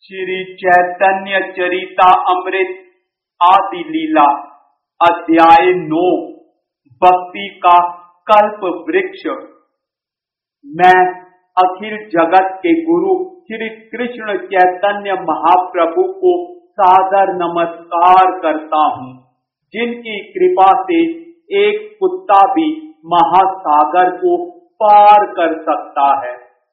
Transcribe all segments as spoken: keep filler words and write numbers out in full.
श्री चैतन्य चरिता अमृत आदि लीला अध्याय नौ भक्ति का कल्प वृक्ष। मैं अखिल जगत के गुरु श्री कृष्ण चैतन्य महाप्रभु को सादर नमस्कार करता हूँ, जिनकी कृपा से एक कुत्ता भी महासागर को पार कर सकता है।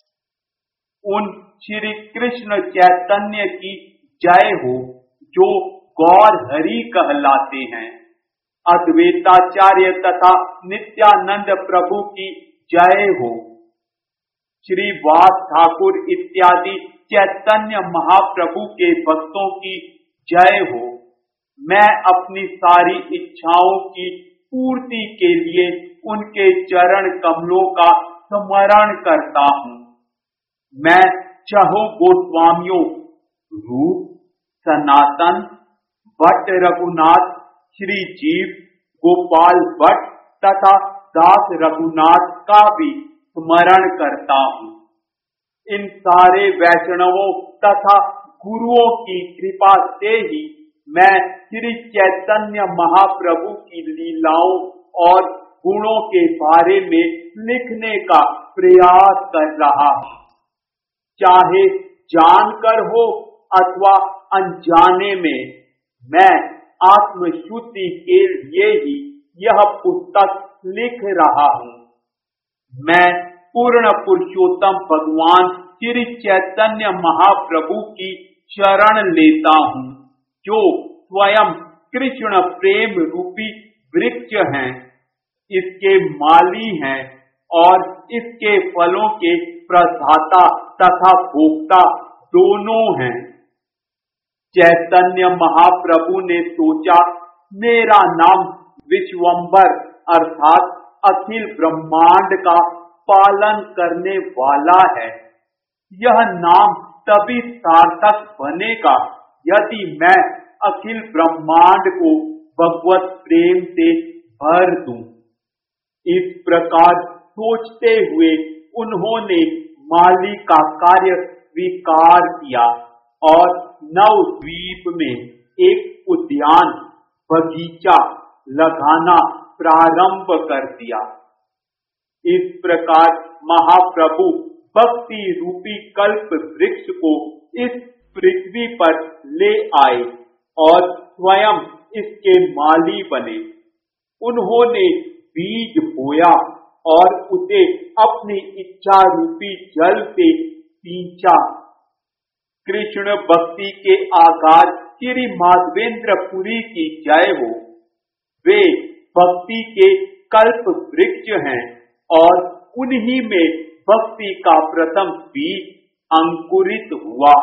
उन श्री कृष्ण चैतन्य की जय हो जो गौर हरि कहलाते हैं। अद्वैताचार्य तथा नित्यानंद प्रभु की जय हो। श्री वास ठाकुर इत्यादि चैतन्य महाप्रभु के भक्तों की जय हो। मैं अपनी सारी इच्छाओं की पूर्ति के लिए उनके चरण कमलों का स्मरण करता हूँ। मैं चहो गोस्वामियों रूप, सनातन, भट्ट रघुनाथ, श्री जीव, गोपाल भट्ट तथा दास रघुनाथ का भी स्मरण करता हूँ। इन सारे वैष्णवों तथा गुरुओं की कृपा से ही मैं श्री चैतन्य महाप्रभु की लीलाओं और गुणों के बारे में लिखने का प्रयास कर रहा हूँ। चाहे जानकर हो अथवा अनजाने में, मैं आत्मशुद्धि के लिए ही यह पुस्तक लिख रहा हूँ। मैं पूर्ण पुरुषोत्तम भगवान श्री चैतन्य महाप्रभु की शरण लेता हूँ, जो स्वयं कृष्ण प्रेम रूपी वृक्ष हैं, इसके माली हैं और इसके फलों के प्रदाता तथा भोक्ता दोनों हैं। चैतन्य महाप्रभु ने सोचा, मेरा नाम विश्वंभर अर्थात अखिल ब्रह्मांड का पालन करने वाला है। यह नाम तभी सार्थक बनेगा यदि मैं अखिल ब्रह्मांड को भगवत प्रेम से भर दूं। इस प्रकार सोचते हुए उन्होंने माली का कार्य स्वीकार किया और नवद्वीप में एक उद्यान बगीचा लगाना प्रारंभ कर दिया। इस प्रकार महाप्रभु भक्ति रूपी कल्प वृक्ष को इस पृथ्वी पर ले आए और स्वयं इसके माली बने। उन्होंने बीज बोया और उसे अपनी इच्छा रूपी जल से सींचा। कृष्ण भक्ति के आगार श्री माधवेंद्र पुरी की जय हो। वे भक्ति के कल्प वृक्ष हैं और उन्हीं में भक्ति का प्रथम बीज अंकुरित हुआ।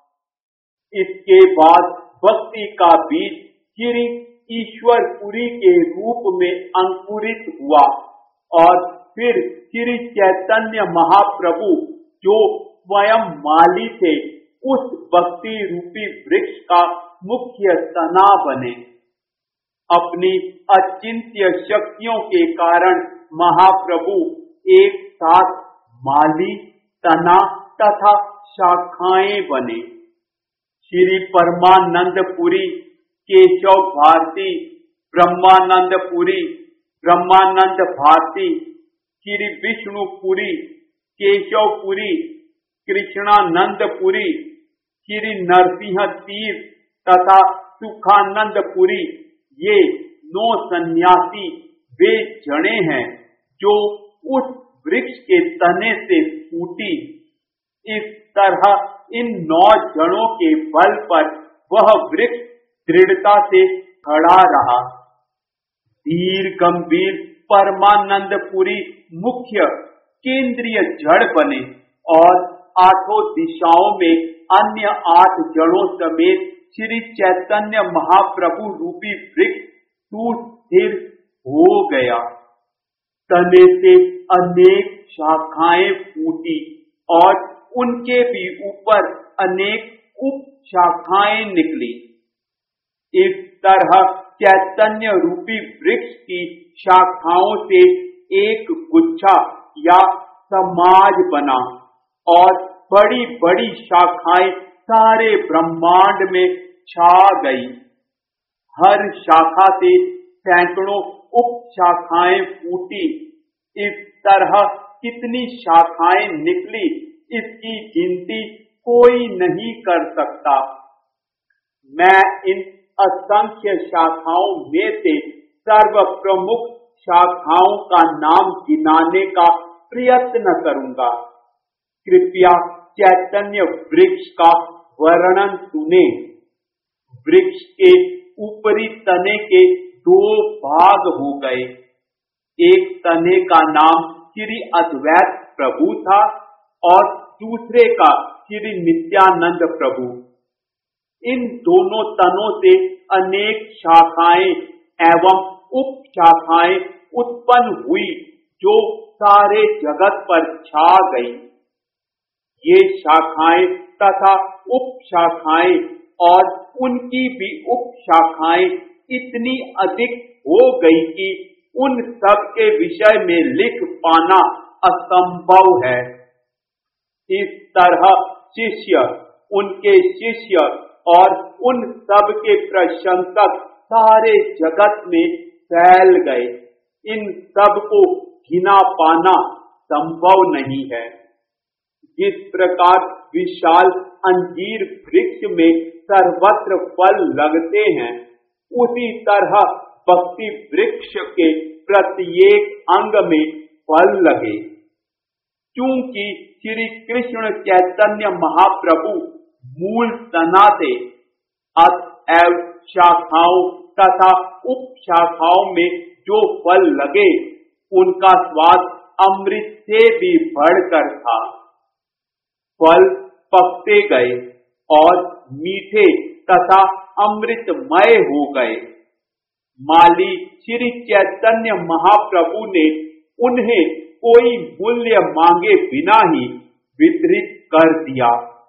इसके बाद भक्ति का बीज श्री ईश्वरपुरी के रूप में अंकुरित हुआ और फिर श्री चैतन्य महाप्रभु जो स्वयं माली थे, उस भक्ति रूपी वृक्ष का मुख्य तना बने। अपनी अचिंत्य शक्तियों के कारण महाप्रभु एक साथ माली, तना तथा शाखाएं बने। श्री परमानंदपुरी, केशव भारती, ब्रह्मानंदपुरी, ब्रह्मानंद भारती, श्री विष्णुपुरी, केशवपुरी, कृष्णानंदपुरी, श्री नरसिंह तीर्थ तथा सुखानंदपुरी, ये नौ सन्यासी वे जड़ें हैं जो उस वृक्ष के तने से फूटी। इस तरह इन नौ जड़ों के बल पर वह वृक्ष दृढ़ता से खड़ा रहा। धीर गंभीर परमानंदपुरी मुख्य केंद्रीय जड़ बने और आठों दिशाओं में अन्य आठ जड़ों समेत श्री चैतन्य महाप्रभु रूपी वृक्ष सुस्थिर हो गया। तने से अनेक शाखाएं फूटी और उनके भी ऊपर अनेक उप शाखाएं निकली। इस तरह चैतन्य रूपी वृक्ष की शाखाओं से एक गुच्छा या समाज बना और बड़ी बड़ी शाखाएं सारे ब्रह्मांड में छा गई। हर शाखा से सैकड़ों उप शाखाएं फूटी। इस तरह कितनी शाखाएं निकली, इसकी गिनती कोई नहीं कर सकता। मैं इन असंख्य शाखाओं में से सर्व प्रमुख शाखाओं का नाम गिनाने का प्रयत्न करूंगा। कृपया चैतन्य वृक्ष का वर्णन सुने। वृक्ष के ऊपरी तने के दो भाग हो गए। एक तने का नाम श्री अद्वैत प्रभु था और दूसरे का श्री नित्यानंद प्रभु। इन दोनों तनों से अनेक शाखाएं एवं उप शाखाएं उत्पन्न हुई जो सारे जगत पर छा गई। ये शाखाएं तथा उप शाखाएं और उनकी भी उप शाखाएं इतनी अधिक हो गई कि उन सब के विषय में लिख पाना असंभव है। इस तरह शिष्य, उनके शिष्य और उन सब के प्रशंसक सारे जगत में फैल गए। इन सब को गिना पाना संभव नहीं है। जिस प्रकार विशाल अंजीर वृक्ष में सर्वत्र फल लगते हैं, उसी तरह भक्ति वृक्ष के प्रत्येक अंग में फल लगे। क्योंकि श्री कृष्ण चैतन्य महाप्रभु मूल तना थे, अतएव शाखाओं तथा उप शाखाओं में जो फल लगे उनका स्वाद अमृत से भी बढ़कर था। फल पकते गए और मीठे तथा अमृतमय हो गए। माली श्री चैतन्य महाप्रभु ने उन्हें कोई मूल्य मांगे बिना ही वितरित कर दिया।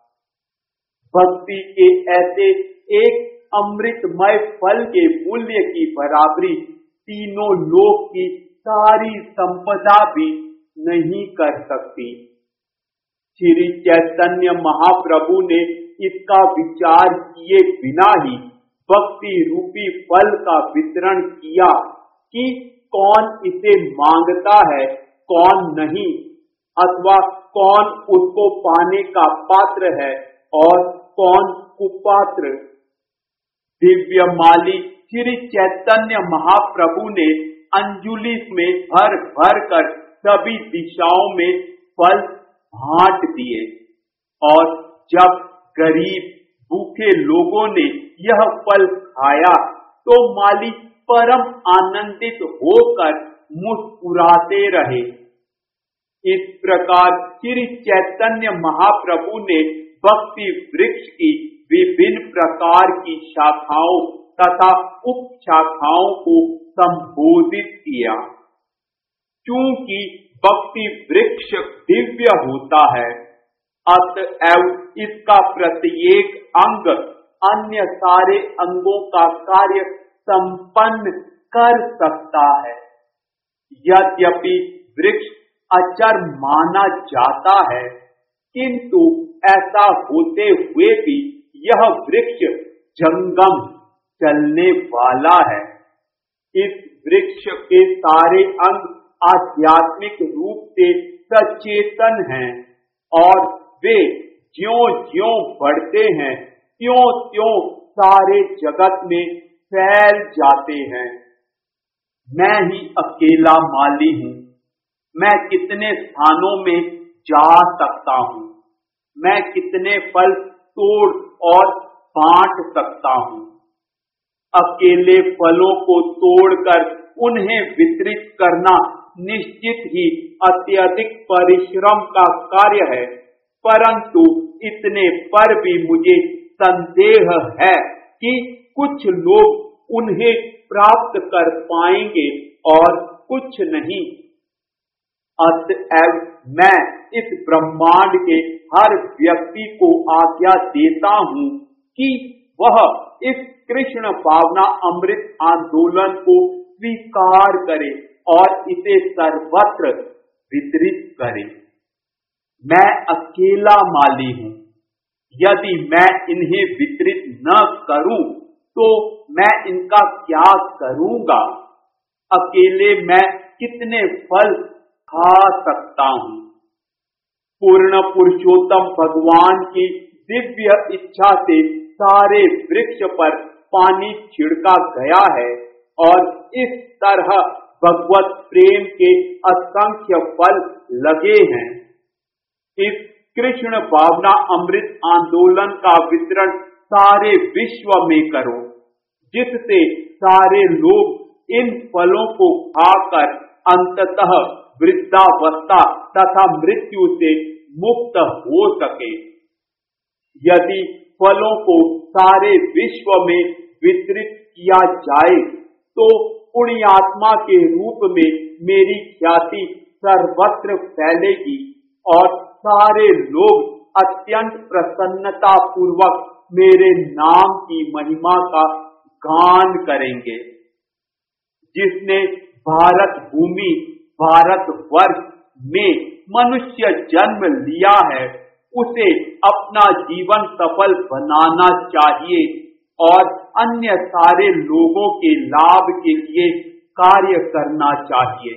भक्ति के ऐसे एक अमृतमय फल के मूल्य की बराबरी तीनों लोक की सारी संपदा भी नहीं कर सकती। श्री चैतन्य महाप्रभु ने इसका विचार किए बिना ही भक्ति रूपी फल का वितरण किया कि कौन इसे मांगता है, कौन नहीं, अथवा कौन उसको पाने का पात्र है और कौन कुपात्र। दिव्य माली श्री चैतन्य महाप्रभु ने अंजुलि में भर भर कर सभी दिशाओं में फल बांट दिए और जब गरीब भूखे लोगों ने यह फल खाया तो माली परम आनंदित होकर मुस्कुराते रहे। इस प्रकार श्री चैतन्य महाप्रभु ने भक्ति वृक्ष की विभिन्न प्रकार की शाखाओं तथा उप शाखाओं को संबोधित किया। क्योंकि भक्ति वृक्ष दिव्य होता है, अतएव इसका प्रत्येक अंग अन्य सारे अंगों का कार्य संपन्न कर सकता है। यद्यपि वृक्ष अचर माना जाता है, किंतु ऐसा होते हुए भी यह वृक्ष जंगम चलने वाला है। इस वृक्ष के सारे अंग आध्यात्मिक रूप से सचेतन हैं और वे ज्यों ज्यों बढ़ते हैं त्यों त्यों सारे जगत में फैल जाते हैं। मैं ही अकेला माली हूँ। मैं कितने स्थानों में जा सकता हूँ, मैं कितने फल तोड़ और बांट सकता हूँ। अकेले फलों को तोड़कर उन्हें वितरित करना निश्चित ही अत्यधिक परिश्रम का कार्य है, परंतु इतने पर भी मुझे संदेह है कि कुछ लोग उन्हें प्राप्त कर पाएंगे और कुछ नहीं। अतएव मैं इस ब्रह्मांड के हर व्यक्ति को आज्ञा देता हूँ कि वह इस कृष्ण भावना अमृत आंदोलन को स्वीकार करे और इसे सर्वत्र वितरित करे। मैं अकेला माली हूँ। यदि मैं इन्हें वितरित न करूं तो मैं इनका क्या करूंगा? अकेले मैं कितने फल खा सकता हूं? पूर्ण पुरुषोत्तम भगवान की दिव्य इच्छा से सारे वृक्ष पर पानी छिड़का गया है और इस तरह भगवत प्रेम के असंख्य फल लगे हैं। इस कृष्ण भावना अमृत आंदोलन का वितरण सारे विश्व में करो, जिससे सारे लोग इन फलों को खाकर अंततः वृद्धावस्था तथा मृत्यु से मुक्त हो सके। यदि फलों को सारे विश्व में वितरित किया जाए तो पुण्यात्मा के रूप में मेरी ख्याति सर्वत्र फैलेगी और सारे लोग अत्यंत प्रसन्नता पूर्वक मेरे नाम की महिमा का गान करेंगे। जिसने भारत भूमि भारतवर्ष में मनुष्य जन्म लिया है उसे अपना जीवन सफल बनाना चाहिए और अन्य सारे लोगों के लाभ के लिए कार्य करना चाहिए।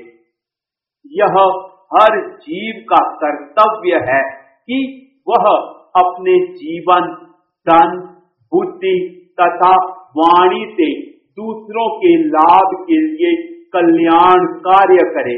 यह हर जीव का कर्तव्य है कि वह अपने जीवन, धन, बुद्धि तथा वाणी से दूसरों के लाभ के लिए कल्याण कार्य करे।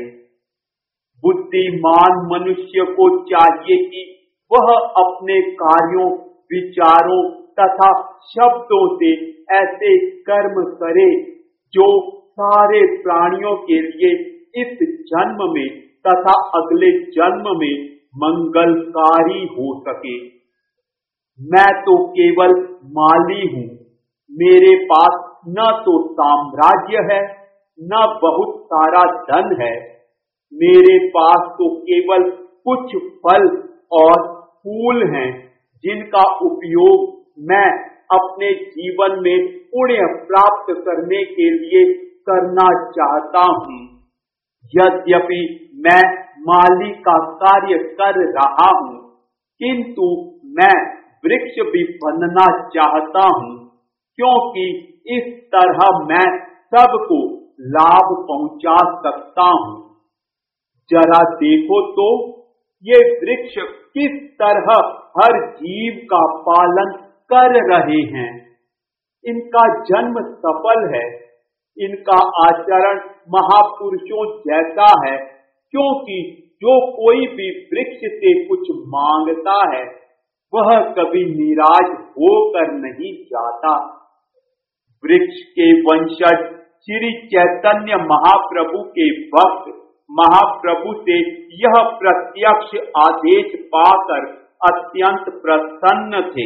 बुद्धिमान मनुष्य को चाहिए कि वह अपने कार्यों, विचारों तथा शब्दों से ऐसे कर्म करे जो सारे प्राणियों के लिए इस जन्म में तथा अगले जन्म में मंगलकारी हो सके। मैं तो केवल माली हूँ। मेरे पास न तो साम्राज्य है न बहुत सारा धन है। मेरे पास तो केवल कुछ फल और फूल हैं जिनका उपयोग मैं अपने जीवन में पुण्य प्राप्त करने के लिए करना चाहता हूँ। यद्यपि मैं माली का कार्य कर रहा हूँ, किंतु मैं वृक्ष भी बनना चाहता हूँ, क्योंकि इस तरह मैं सबको लाभ पहुंचा सकता हूँ। जरा देखो तो ये वृक्ष किस तरह हर जीव का पालन कर रहे हैं। इनका जन्म सफल है। इनका आचरण महापुरुषों जैसा है, क्योंकि जो कोई भी वृक्ष से कुछ मांगता है वह कभी निराश होकर नहीं जाता। वृक्ष के वंशज श्री चैतन्य महाप्रभु के भक्त महाप्रभु से यह प्रत्यक्ष आदेश पाकर अत्यंत प्रसन्न थे।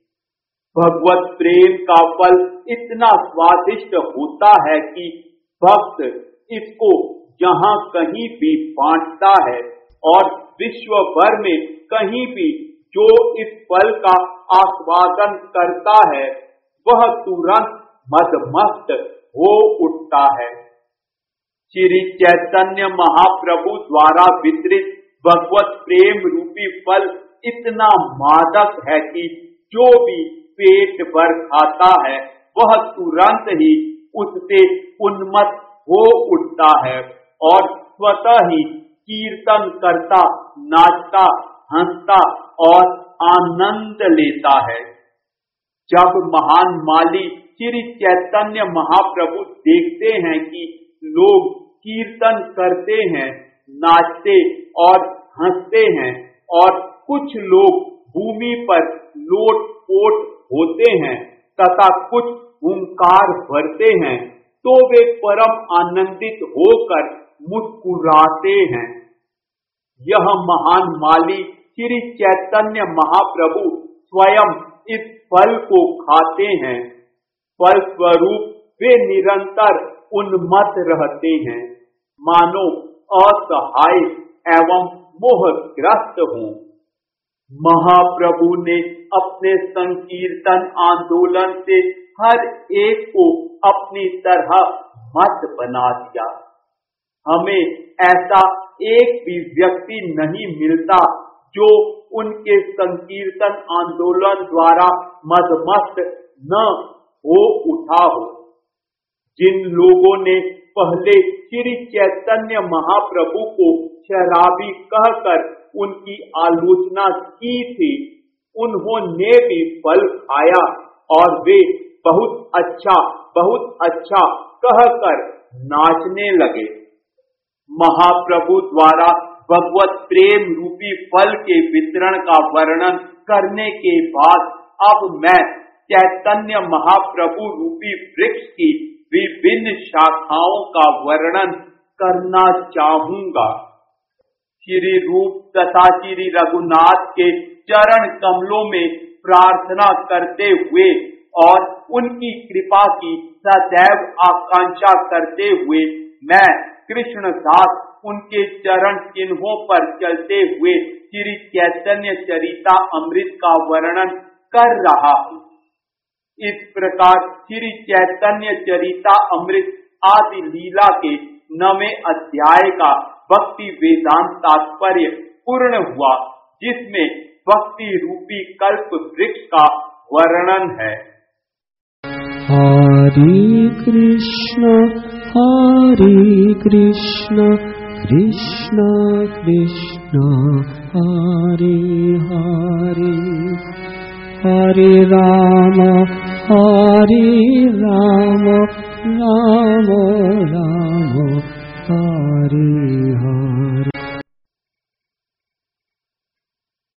भगवत प्रेम का फल इतना स्वादिष्ट होता है कि भक्त इसको जहाँ कहीं भी बांटता है और विश्व भर में कहीं भी जो इस फल का आस्वादन करता है वह तुरंत मदमस्त हो उठता है। श्री चैतन्य महाप्रभु द्वारा वितरित भगवत प्रेम रूपी फल इतना मादक है कि जो भी पेट भर खाता है वह तुरंत ही उससे उन्मत्त हो उठता है और स्वतः ही कीर्तन करता, नाचता, हंसता और आनंद लेता है। जब महान माली श्री चैतन्य महाप्रभु देखते हैं कि लोग कीर्तन करते हैं, नाचते और हंसते हैं और कुछ लोग भूमि पर लोट-पोट होते हैं तथा कुछ हुंकार भरते हैं, तो वे परम आनंदित होकर मुस्कुराते हैं। यह महान माली श्री चैतन्य महाप्रभु स्वयं इस फल को खाते हैं। फल स्वरूप वे निरंतर उन्मत्त रहते हैं, मानो असहाय एवं मोहग्रस्त हों। महाप्रभु ने अपने संकीर्तन आंदोलन से हर एक को अपनी तरह मत बना दिया। हमें ऐसा एक भी व्यक्ति नहीं मिलता जो उनके संकीर्तन आंदोलन द्वारा मदमस्त न हो उठा हो। जिन लोगों ने पहले श्री चैतन्य महाप्रभु को शराबी कहकर उनकी आलोचना की थी, उन्होंने भी फल खाया और वे बहुत अच्छा बहुत अच्छा कहकर नाचने लगे। महाप्रभु द्वारा भगवत प्रेम रूपी फल के वितरण का वर्णन करने के बाद अब मैं चैतन्य महाप्रभु रूपी वृक्ष की विभिन्न शाखाओं का वर्णन करना चाहूंगा। श्री रूप तथा श्री रघुनाथ के चरण कमलों में प्रार्थना करते हुए और उनकी कृपा की सदैव आकांक्षा करते हुए मैं कृष्णदास उनके चरण चिन्हों पर चलते हुए श्री चैतन्य चरिता अमृत का वर्णन कर रहा हूँ। इस प्रकार श्री चैतन्य चरिता अमृत आदि लीला के नवें अध्याय का भक्ति वेदांत तात्पर्य पूर्ण हुआ, जिसमें भक्ति रूपी कल्प वृक्ष का वर्णन है। हरे कृष्ण हरे कृष्ण कृष्ण कृष्ण हरे हरे, हरे राम हरे राम राम राम हरे हरे।